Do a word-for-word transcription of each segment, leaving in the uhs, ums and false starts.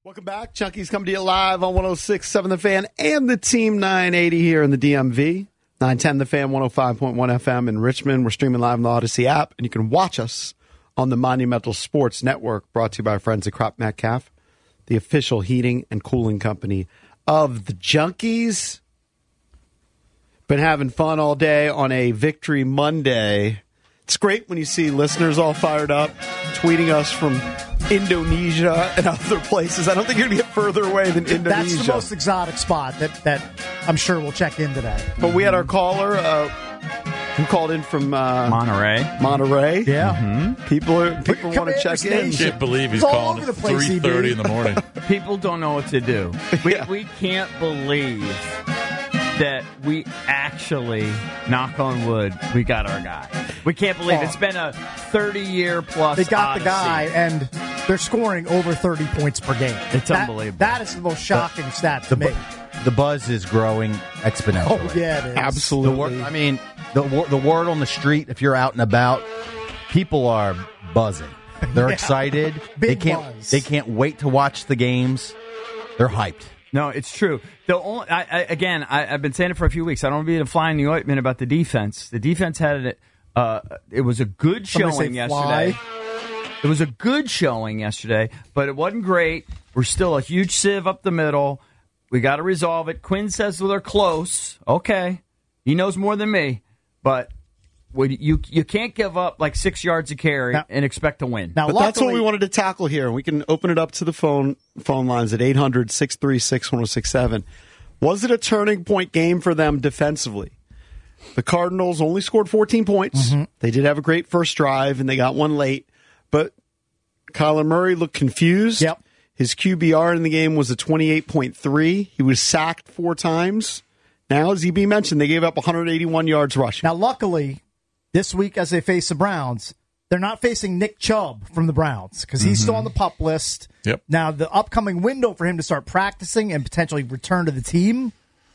Welcome back. Chunky's coming to you live on one oh six point seven The Fan and the Team nine eighty here in the D M V. nine ten The Fan, one oh five point one F M in Richmond. We're streaming live on the Odyssey app, and you can watch us on the Monumental Sports Network, brought to you by our friends at Crop Metcalf, the official heating and cooling company of the Junkies. Been having fun all day on a Victory Monday. It's great when you see listeners all fired up, tweeting us from Indonesia and other places. I don't think you're going to get further away than Indonesia. That's the most exotic spot that, that I'm sure we'll check in today. But we had our caller uh, who called in from uh, Monterey. Monterey. Yeah. Mm-hmm. People are, people want to check in. I can't believe he's It's all calling over at the place, three thirty E B. in the morning. People don't know what to do. We, Yeah. we can't believe that we actually, knock on wood, we got our guy. We can't believe Oh. it's been a thirty-year plus They got odyssey. the guy, and they're scoring over thirty points per game. It's That- unbelievable. That is the most shocking stat to The, me. bu- the buzz is growing exponentially. Oh, yeah, it is. The Absolutely. word, I mean, the wor- the word on the street, if you're out and about, people are buzzing. They're Yeah. excited. they Big can't. buzz. They can't wait to watch the games. They're hyped. No, it's true. The only, I, I, again, I, I've been saying it for a few weeks. I don't want to be the fly in the ointment about the defense. The defense had it. Uh, it was a good Somebody showing say yesterday. fly. It was a good showing yesterday, but it wasn't great. We're still a huge sieve up the middle. We got to resolve it. Quinn says they're close. Okay, he knows more than me, but we, you you can't give up like six yards a carry Now- and expect to win. Now, But that's what luckily- we wanted to tackle here. We can open it up to the phone phone lines at eight hundred, six three six, one oh six seven. Was it a turning point game for them defensively? The Cardinals only scored fourteen points. Mm-hmm. They did have a great first drive, and they got one late. But Kyler Murray looked confused. Yep. His Q B R in the game was a twenty-eight point three. He was sacked four times. Now, as E B mentioned, they gave up one hundred eighty-one yards rushing. Now, luckily, this week as they face the Browns, they're not facing Nick Chubb from the Browns because he's still on the PUP list. Yep. Now, the upcoming window for him to start practicing and potentially return to the team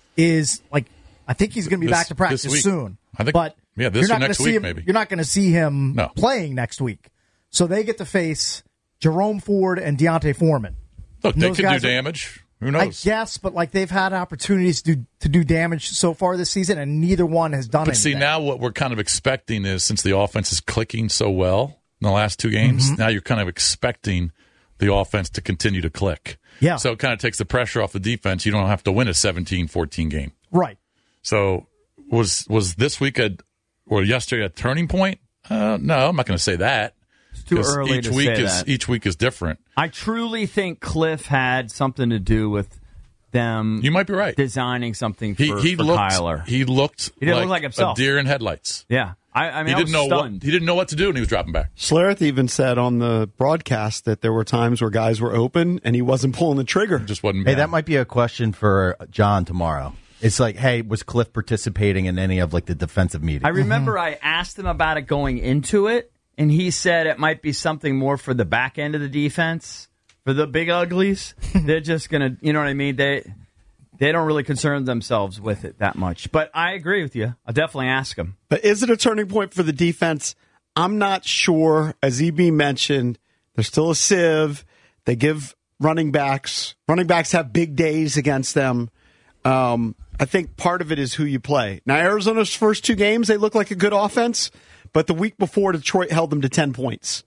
is like, I think he's going to be This- back to practice this week. soon. I think- but yeah, this you're or not next gonna see week, him, maybe. You're not going to see him No. playing next week. So they get to face Jerome Ford and Deontay Foreman. Look, And they those could do guys are- damage. Who I knows? guess, but like they've had opportunities to do, to do damage so far this season, and neither one has done But see, anything. now what we're kind of expecting is, since the offense is clicking so well in the last two games, Mm-hmm. now you're kind of expecting the offense to continue to click. Yeah. So it kind of takes the pressure off the defense. You don't have to win a seventeen fourteen game. Right. So was was this week a or yesterday a turning point? Uh, no, I'm not going to say that. It's too 'Cause early each to week say is that. each week is different. I truly think Cliff had something to do with them You might be right. designing something for, He he for looked Kyler. he looked He didn't like, look like himself. a deer in headlights. yeah, I, I mean, He I didn't was know stunned. what he didn't know what to do, and he was dropping back. Schlereth even said on the broadcast that there were times where guys were open and he wasn't pulling the trigger. Just wasn't. Hey, that might be a question for John tomorrow. It's like, hey, was Cliff participating in any of like the defensive meetings? I remember I asked him about it going into it, and he said it might be something more for the back end of the defense, for the big uglies. They're just gonna, you know what I mean? They they don't really concern themselves with it that much. But I agree with you. I'll definitely ask him. But is it a turning point for the defense? I'm not sure. As E B mentioned, there's still a sieve. They give running backs. Running backs have big days against them. Um, I think part of it is who you play. Now, Arizona's first two games, they look like a good offense, but the week before, Detroit held them to ten points.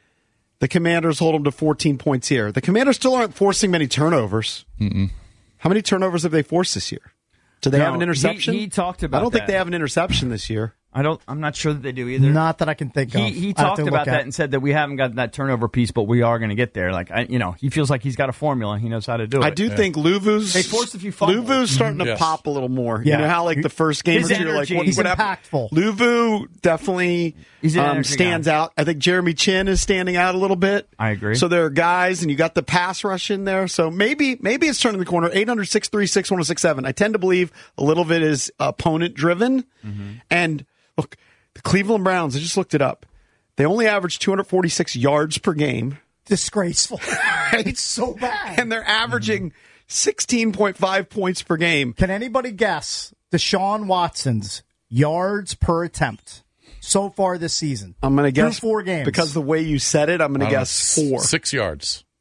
The Commanders hold them to fourteen points here. The Commanders still aren't forcing many turnovers. Mm-mm. How many turnovers have they forced this year? Do they No, have an interception? he- he talked about I don't think that. they have an interception this year. I don't. I'm not sure that they do either. Not that I can think He, of. he I have talked to look about at that it. and said that we haven't got that turnover piece, but we are going to get there. Like, I, you know, he feels like he's got a formula. He knows how to do it. I do think Luvu's They forced a few fumbles. Luvu's starting to Yes. pop a little more. Yeah. You know how like the first game His or two, you're like energy. what, He's what happened? impactful. Luvu definitely He's an um, energy stands guy. out. I think Jeremy Chin is standing out a little bit. I agree. So there are guys, and you got the pass rush in there. So maybe maybe it's turning the corner. eight hundred, six three six, one oh six seven. I tend to believe a little of it is opponent driven. Mm-hmm. And look, the Cleveland Browns, I just looked it up. They only average two hundred forty-six yards per game. Disgraceful. It's so bad. And they're averaging sixteen point five points per game. Can anybody guess Deshaun Watson's yards per attempt so far this season? I'm going to guess Through four games. because the way you said it. I'm going to I don't know, guess s- four. six yards.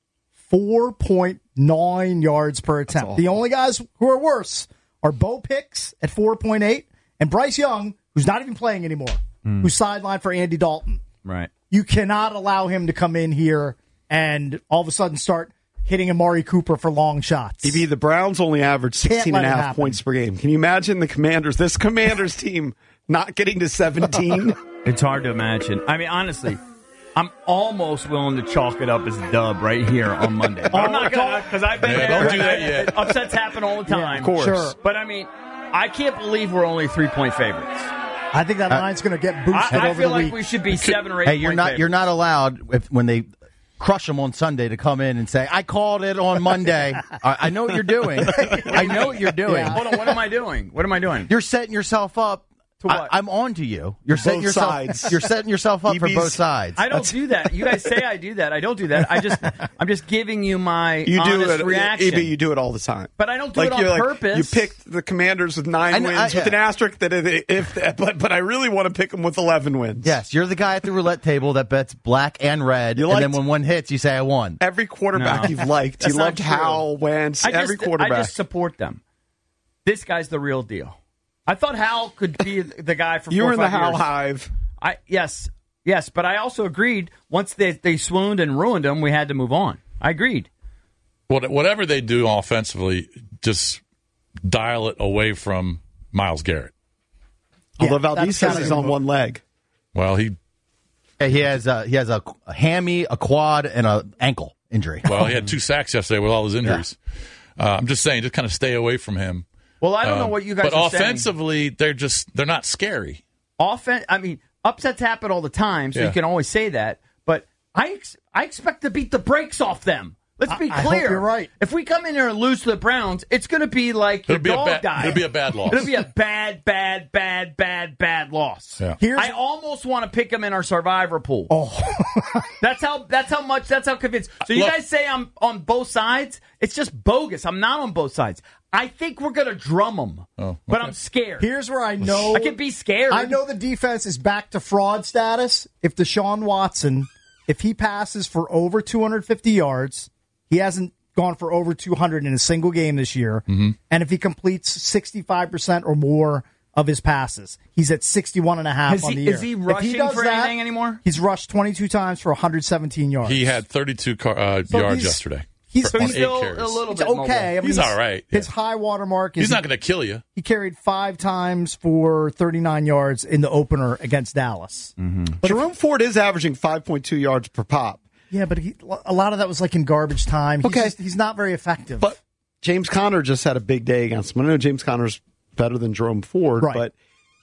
four point nine yards per attempt. The only guys who are worse are Bo Picks at four point eight and Bryce Young, who's not even playing anymore, mm. who's sidelined for Andy Dalton. Right. You cannot allow him to come in here and all of a sudden start hitting Amari Cooper for long shots. E B, the Browns only average sixteen and a half points per game. Can you imagine the Commanders, this Commanders team, not getting to seventeen? It's hard to imagine. I mean, honestly, I'm almost willing to chalk it up as a dub right here on Monday. But I'm not going to, because I've been yeah, there. Don't do that yet. Upsets happen all the time. Yeah, of course. Sure. But, I mean, I can't believe we're only three-point favorites. I think that line's going to get boosted I, I over feel the like week. we should be seven or eight. Hey, you're point not favorites. you're not allowed if, when they crush them on Sunday to come in and say, I called it on Monday. I, I know what you're doing. I know what you're doing. Yeah. Hold on, what am I doing? What am I doing? You're setting yourself up. To what? I, I'm on to you. You're setting Both yourself. sides. You're setting yourself up for E B's both sides. I don't do that. You guys say I do that. I don't do that. I just, I'm just giving you my You do honest it, reaction. E B, you do it all the time. But I don't do like it on you're like, purpose. You picked the Commanders with nine I know- wins I- with an yeah. asterisk that if, if but but I really want to pick them with eleven wins. Yes, you're the guy at the roulette table that bets black and red, You and then liked- when one hits, you say I won. Every quarterback No. you've liked, That's you not loved true. Howell, Wentz, I just, every quarterback. I just support them. This guy's the real deal. I thought Hal could be the guy for you four were or in the five Howell years. hive. I yes, yes, but I also agreed once they they swooned and ruined him, we had to move on. I agreed. What, whatever they do offensively, just dial it away from Myles Garrett. Although that's Valdez says kinda- he's on one leg. Well, he Hey, He has a, he has a, a hammy, a quad, and a ankle injury. well he had two sacks yesterday with all his injuries. Uh, I'm just saying, just kind of stay away from him. Well, I don't know Um, what you guys but are saying. offensively, they're just they're not scary. Offen- I mean, upsets happen all the time, so Yeah. you can always say that. But I ex- I expect to beat the brakes off them. Let's be I- I hope clear. you're right. If we come in here and lose to the Browns, it's going to be like your It'll be a dog bad- died. it'll be a bad loss. It'll be a bad, bad, bad, bad, bad loss. Yeah. Here's- I almost want to pick them in our survivor pool. Oh. That's how. That's how much. That's how convinced. So you Look- guys say I'm on both sides. It's just bogus. I'm not on both sides. I think we're going to drum them, Oh, but okay. I'm scared. Here's where I know I can be scared. I know the defense is back to fraud status. If Deshaun Watson, if he passes for over two hundred fifty yards, he hasn't gone for over two hundred in a single game this year. Mm-hmm. And if he completes sixty-five percent or more of his passes, he's at sixty-one and a half Is on he- the year. is he If rushing does for that, anything anymore? He's rushed twenty-two times for one hundred seventeen yards. He had thirty-two car, uh, So yards he's- yesterday. He's, So on he's eight still carries. a little it's bit okay. mobile. I mean, He's all right, His yeah. high water mark is He's not going to kill you. he carried five times for thirty-nine yards in the opener against Dallas. But Jerome Ford is averaging five point two yards per pop. Yeah, but he, a lot of that was like in garbage time. He's, Okay. just, he's not very effective. But James Conner just had a big day against him. I know James Conner's better than Jerome Ford, Right. but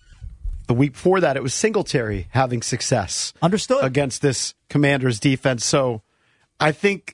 the week before that, it was Singletary having success. Understood. Against this Commanders defense. So I think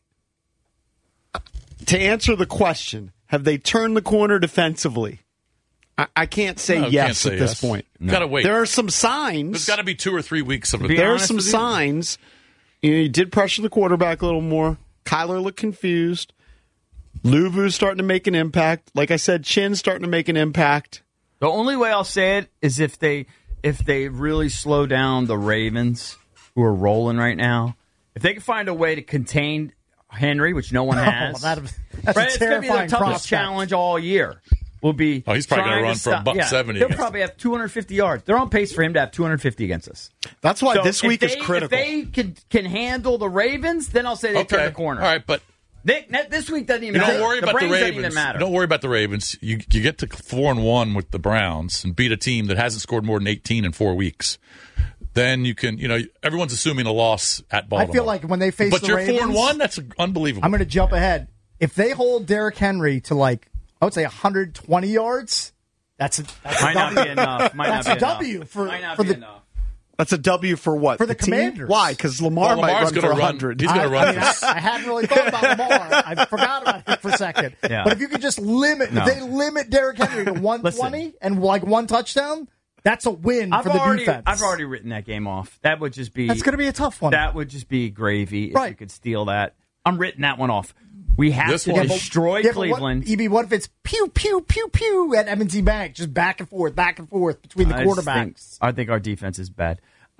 to answer the question, have they turned the corner defensively? I, I can't say No, yes can't say at this yes. point. Got to wait. There are some signs. There's got to be two or three weeks of Be There are honest some with you? signs. You know, you did pressure the quarterback a little more. Kyler looked confused. Luvu's starting to make an impact. Like I said, Chin's starting to make an impact. The only way I'll say it is if they if they really slow down the Ravens, who are rolling right now. If they can find a way to contain Henry, which no one has, Oh, that, that's right? a It's going to be their terrifying toughest prospect. challenge all year. Will be Oh, he's probably trying gonna to run for a stop- buck yeah, seventy They'll against probably have two hundred fifty yards. They're on pace for him to have two hundred fifty against us. That's why So this if week is they- critical. If they can can handle the Ravens, then I'll say they turn Okay. the corner. All right, but They, that- this week doesn't even you matter. don't worry the about the brains doesn't Ravens. even matter. Don't worry about the Ravens. You you get to four and one with the Browns and beat a team that hasn't scored more than eighteen in four weeks. Then you can, you know, everyone's assuming a loss at I Baltimore. feel like when they face but the you're Ravens, four and one. That's unbelievable. I'm going to jump ahead. If they hold Derrick Henry to like, I would say one hundred twenty yards, that's a, that's Might a not W. be enough. Might That's not a be enough. W for- Might not for be the- enough. That's a W for what? For the team? Commanders. Why? Because Lamar Well, might Lamar's run gonna for run- one hundred. he's gonna I, run I, mean, this. I, I hadn't really thought about Lamar. I forgot about it for a second. Yeah. But if you could just limit, No. if they limit Derrick Henry to one twenty and like one touchdown, that's a win I've for the already, defense. I've already written that game off. That would just be That's going to be a tough one. that would just be gravy if Right. you could steal that. I'm writing that one off. We have This to one- destroy Yeah, but Cleveland. What, E B, what if it's pew, pew, pew, pew at M and T Bank, just back and forth, back and forth between the I just quarterbacks? think, I think our defense is bad. I,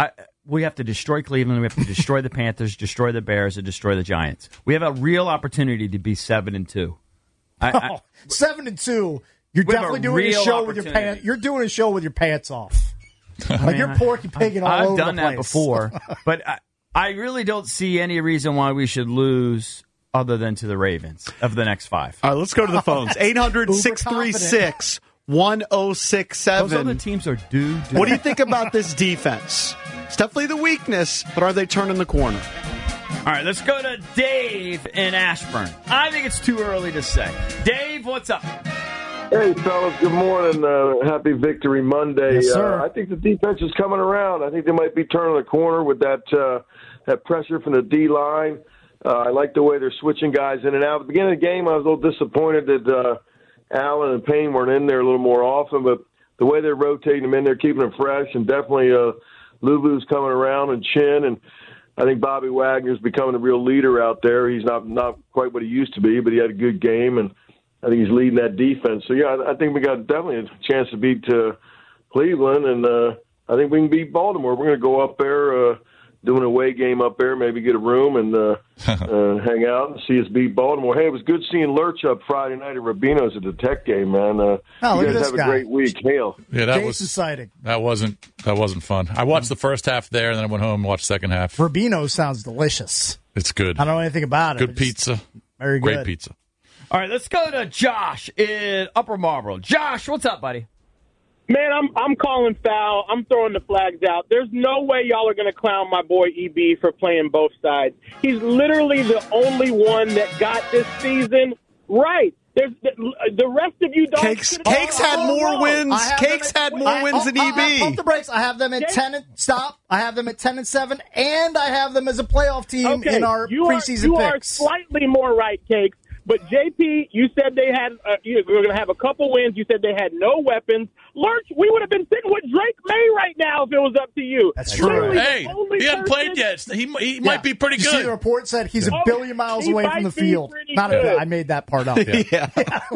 we have to destroy Cleveland. We have to destroy the Panthers, destroy the Bears, and destroy the Giants. We have a real opportunity to be seven and two. I, I, oh, seven and two. You're We have definitely a doing a real show with your opportunity. pants. You're doing a show with your pants off. Like you're porky pigging all I've over done the that place. before, but I, I really don't see any reason why we should lose other than to the Ravens of the next five. All right, let's go to the phones. eight hundred, six three six, one oh six Those other seven. teams are due. due. What do you think about this defense? It's definitely the weakness, but are they turning the corner? All right, let's go to Dave in Ashburn. I think it's too early to say. Dave, what's up? Hey, fellas, good morning. Uh, happy Victory Monday. Yes, sir. Uh, I think the defense is coming around. I think they might be turning the corner with that uh, that pressure from the D-line. Uh, I like the way they're switching guys in and out. At the beginning of the game, I was a little disappointed that uh, Allen and Payne weren't in there a little more often, but the way they're rotating them in there, keeping them fresh, and definitely uh, Lulu's coming around and Chin, and I think Bobby Wagner's becoming a real leader out there. He's not, not quite what he used to be, but he had a good game, and I think he's leading that defense. So, yeah, I think we got definitely a chance to beat uh, Cleveland, and uh, I think we can beat Baltimore. We're going to go up there, uh, do an away game up there, maybe get a room and uh, uh, hang out and see us beat Baltimore. Hey, it was good seeing Lurch up Friday night at Rubino's at the Tech game, man. Uh, Oh, look you at guys this have guy. a great week. Hail. Yeah, that Jason was sighting. that wasn't that wasn't fun. I watched the first half there, and then I went home and watched the second half. Rubino sounds delicious. It's good. I don't know anything about it. Good but just pizza. Very Great good. pizza. All right, let's go to Josh in Upper Marlboro. Josh, what's up, buddy? Man, I'm I'm calling foul. I'm throwing the flags out. There's no way y'all are going to clown my boy E B for playing both sides. He's literally the only one that got this season right. There's the, the rest of you don't. Cakes, Cakes had more wins. I have them Cakes at- had more I- wins oh, than uh, E uh, B. Pump the brakes. I have them at ten and stop. I have them at ten and seven, and I have them as a playoff team Okay, in our you are, preseason you are picks. slightly more right, Cakes. But J P, you said they had uh, you were going to have a couple wins. You said they had no weapons. Lurch, we would have been sitting with Drake May right now if it was up to you. That's true. Literally the Hey, only he hasn't person- played yet. He he Yeah. might be pretty You see, the good. report said he's a Oh, billion miles he away might from the be field. pretty Not a good. bit. I made that part up. Yeah.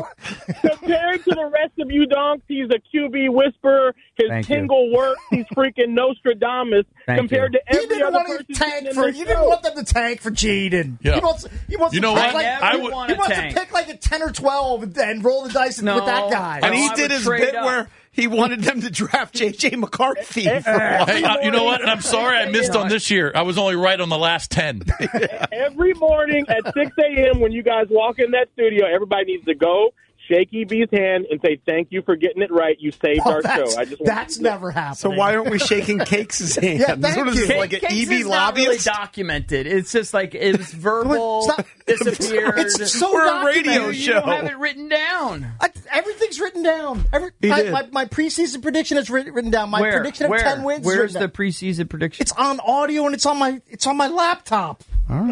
Compared to the rest of you donks, he's a Q B whisperer. His Thank you. tingle works. He's freaking Nostradamus. Thank compared you. to every He didn't other want person to sitting tank in for. this You didn't show. want them to tank for Jaden. Yeah. He wants. He wants. You to know pick what? Like, I would- want he to wants tank. to pick like a ten or twelve and, and roll the dice No. with that guy. And No, he I did would his trade bit up. where he wanted them to draft J J McCarthy. for Hey, one. uh, you know what? And I'm sorry I missed on this year. I was only right on the last ten. Every morning at six a.m. when you guys walk in that studio, everybody needs to go shake E B's hand and say, thank you for getting it right. You saved Oh, our that's show. I just want that's you to know. never happened. So why aren't we shaking Cakes' hand? Yeah, thank what is you. this, like an Cakes E B is not really lobbyist? documented. It's just like it was verbal, It's not- disappeared. It's so We're a documented. radio you show. don't have it written down. I, everything's written down. Every, He my, did. my, my preseason prediction is written, written down. My Where? prediction of Where? ten wins. is Where's written the down. preseason prediction? It's on audio and it's on my it's on my laptop.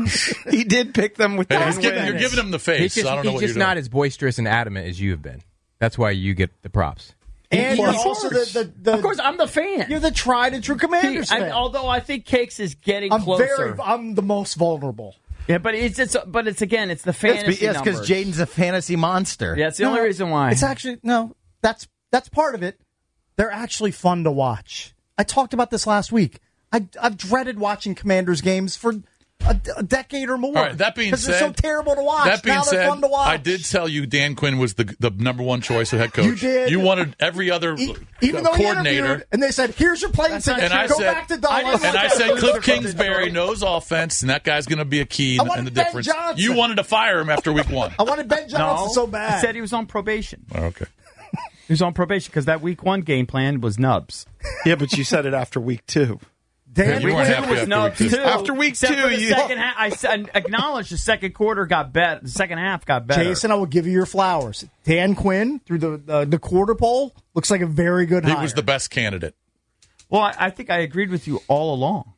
He did pick them with Hey, ten he's giving, wins. you're giving him the He's face. just, I don't know he's what just you're doing. not as boisterous and adamant as you have been. That's why you get the props. And you're Of also the, course. the, the of course, I'm the fan. you're the tried and true Commanders I- fan. although I think Cakes is getting I'm closer. very I'm the most vulnerable. Yeah, but it's, it's but it's again, it's the Yes, fantasy yes, because numbers. Jaden's a fantasy monster. Yeah, it's the No, only reason why. It's actually no. That's that's part of it. They're actually fun to watch. I talked about this last week. I I've dreaded watching Commanders games for a, a decade or more. All right, that being 'Cause said, they're so terrible to watch. That being now they're said, fun to watch. I did tell you Dan Quinn was the the number one choice of head coach. You did. You wanted every other E- uh, even though he coordinator. interviewed, and they said, "Here's your playing ticket. And I Go said, back to Dallas." I just- and I Okay. said Cliff Kingsbury knows offense, and that guy's going to be a key I in, wanted in the Ben difference. Johnson. You wanted to fire him after week one. I wanted Ben Johnson no, so bad. I said he was on probation. Oh, okay. He was on probation because that week one game plan was nubs. Yeah, but you said it after week two. Dan You weren't Quinn happy was after nubs week two. too. After week Except two, for the you- second half, I said, acknowledged the second quarter got better. The second half got better. Jason, I will give you your flowers. Dan Quinn through the uh, the quarter poll looks like a very good He hire. was the best candidate. Well, I, I think I agreed with you all along.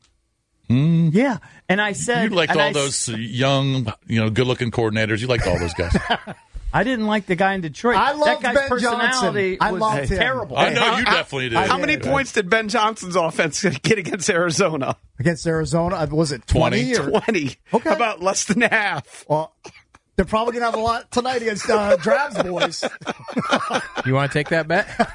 Yeah, and I said You liked and all I, those young, you know, good-looking coordinators. You liked all those guys. I didn't like the guy in Detroit. I that loved guy's Ben personality Johnson. I was loved him. terrible. I know how- you how- definitely did. How many points did Ben Johnson's offense get against Arizona? against Arizona. uh, Was it twenty? twenty. Or, twenty. Okay. How about less than half? well, they're probably gonna have a lot tonight against uh, Drabs boys. You want to take that bet?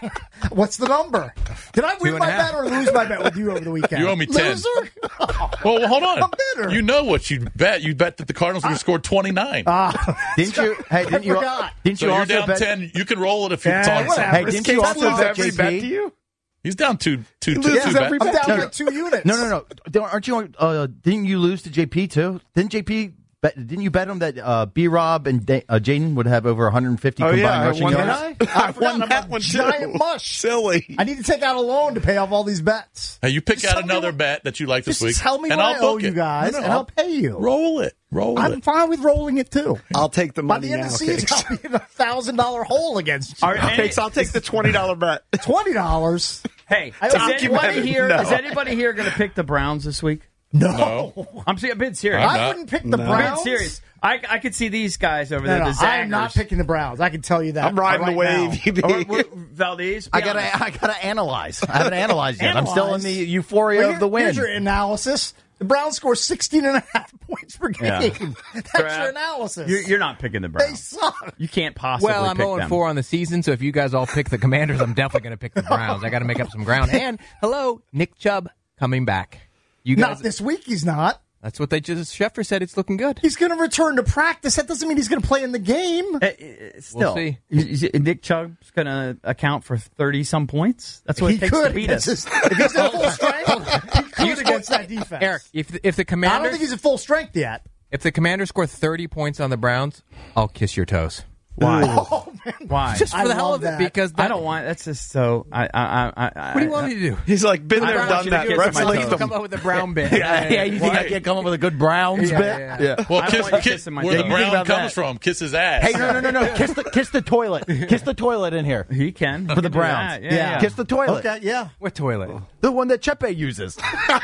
What's the number? Did I win and my a half. bet or lose my bet with you over the weekend? You owe me ten. Loser? Well, hold on. I'm bitter. You know what you bet. You bet that the Cardinals are going to score twenty-nine. Didn't you? Hey, didn't you? forgot. Didn't so you you're also down bet? ten. You can roll it if you're Yeah, talking. whatever. Hey, This didn't kid you also loses bet every J bet P? to you? He's down two, two, two, loses two every bet. I'm down No, like two units. No, no, no. Don't- Aren't you? Uh, didn't you lose to J P too? Didn't J P? Bet, didn't you bet him that uh, B. Rob and da- uh, Jaden would have over one hundred fifty Oh, combined yeah, I rushing won yards? that. I forgot won I'm that a one, too. giant mush. Silly. I need to take out a loan to pay off all these bets. Hey, you pick Just out tell me another what- bet that you like this Just week, tell me and what I'll I owe book you it. guys, No, no, and I'll pay you. Roll it. Roll I'm it. fine with rolling it too. I'll take the By money the end now, of the season, Cakes. I'll be in a thousand dollar hole against you. Are any- Cakes, I'll take the twenty dollars bet. Twenty dollars? Hey, I is documented anybody here? no. Is anybody here going to pick the Browns this week? No. No. I'm se- a bit serious. I'm I not. wouldn't pick the No. I'm Browns. being serious. I, I could see these guys over No, there, no, the Zaggers. I am not picking the Browns. I can tell you that. I'm riding right the wave, now. E B. Or- or- Valdez, I be gotta, honest. I gotta analyze. I haven't analyzed yet. I'm still in Analyze. the euphoria Well, of the here- win. Here's your analysis. The Browns score sixteen and a half points per game. Yeah. That's Crap. your analysis. You're, you're not picking the they Browns. suck. You can't possibly Well, I'm pick oh and them. four on the season, so if you guys all pick the Commanders, I'm definitely going to pick the Browns. I got to make up some ground. And hello, Nick Chubb coming back. You guys, Not this week, he's not. that's what they just. Schefter said it's looking good. He's going to return to practice. That doesn't mean he's going to play in the game. Uh, uh, Still, see. Is- is- Nick Chubb's going to account for thirty some points. That's what He it takes could. to beat against us. his- if he's at full strength, he could against that defense. Eric, if the, if the I don't Commanders think he's at full strength yet. if the Commanders score thirty points on the Browns, I'll kiss your toes. Why? Oh, man. Why? Just for I the hell love of it, that. because I that- don't want. That's just so. I. I. I. I What do you want me to do? He's like, been I there, don't want done you to that. kiss my Wrestling toes. them. Come up with a brown bit. yeah, yeah, you think I Right. can't come up with a good Browns Yeah, bit? yeah, yeah. Well, I don't kiss, want you kiss, kissing my where the toes. brown Think about comes that. from, kiss his ass. Hey, no, no, no, no! Kiss the kiss the toilet. Kiss the toilet in here He can for the He can do Browns. that. Yeah, yeah. Kiss the toilet. Okay, yeah. What toilet? The one that Chepe uses.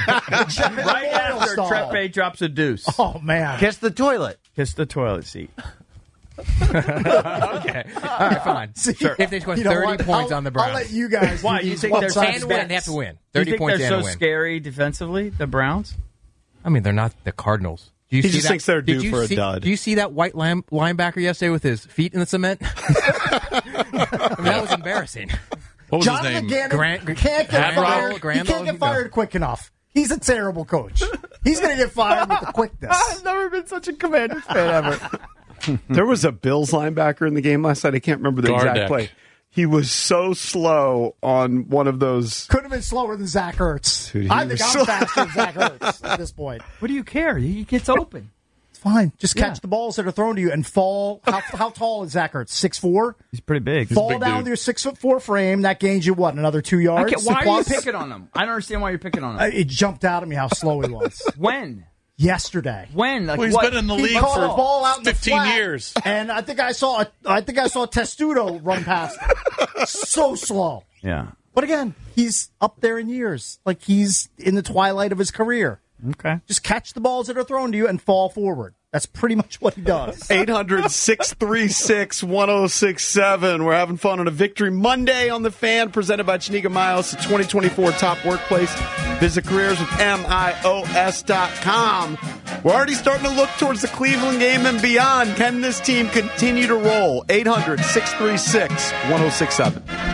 Right after stall. Trepe drops a deuce, Oh, man. Kiss the toilet. kiss the toilet seat. Okay. All right, fine. See, If they score you know thirty what? points I'll- on the Browns. I'll let you guys. Why? do You these think they're one-sided and win? bets. They have to win. You Thirty think points they're and so a win. scary defensively, the Browns? I mean, they're not the Cardinals. Do you He see just that? thinks they're Did due you for a see, dud. Do you see that white line, linebacker yesterday with his feet in the cement? I mean, that was embarrassing. What was Jonathan his name? Gannon Grant- can't get Grandal? fired. Grandal? He can't get fired quick enough. He's a terrible coach. He's going to get fired with the quickness. never been such a Commanders fan ever. There was a Bills linebacker in the game last night. I can't remember the Gardeck. exact play. He was so slow on one of those. Could have been slower than Zach Ertz. Dude, he I think was I'm so- faster than Zach Ertz at this point. What do you care? He gets open. It's fine. Just Yeah. catch the balls that are thrown to you and fall. How, how tall is Zach Ertz? six foot four? He's pretty big. Fall big down dude. to your six foot four frame. That gains you, what, another two I yards? can't- why are you plus? picking on him? I don't understand why you're picking on Uh, him. It jumped out at me how slow he was. When? Yesterday. When? Like Well, he's what? been in the He league caught for a ball out in the fifteen flat, years. and I think I saw a, I think I saw Testudo run past him. So slow. Yeah. But again, he's up there in years. Like he's in the twilight of his career. Okay. Just catch the balls that are thrown to you and fall forward. That's pretty much what he does. eight hundred, six three six, one oh six seven. We're having fun on a Victory Monday on the Fan, presented by Chiniga Miles, the twenty twenty-four top workplace. Visit careers with M I O S dot com. We're already starting to look towards the Cleveland game and beyond. Can this team continue to roll? eight hundred, six three six, one oh six seven.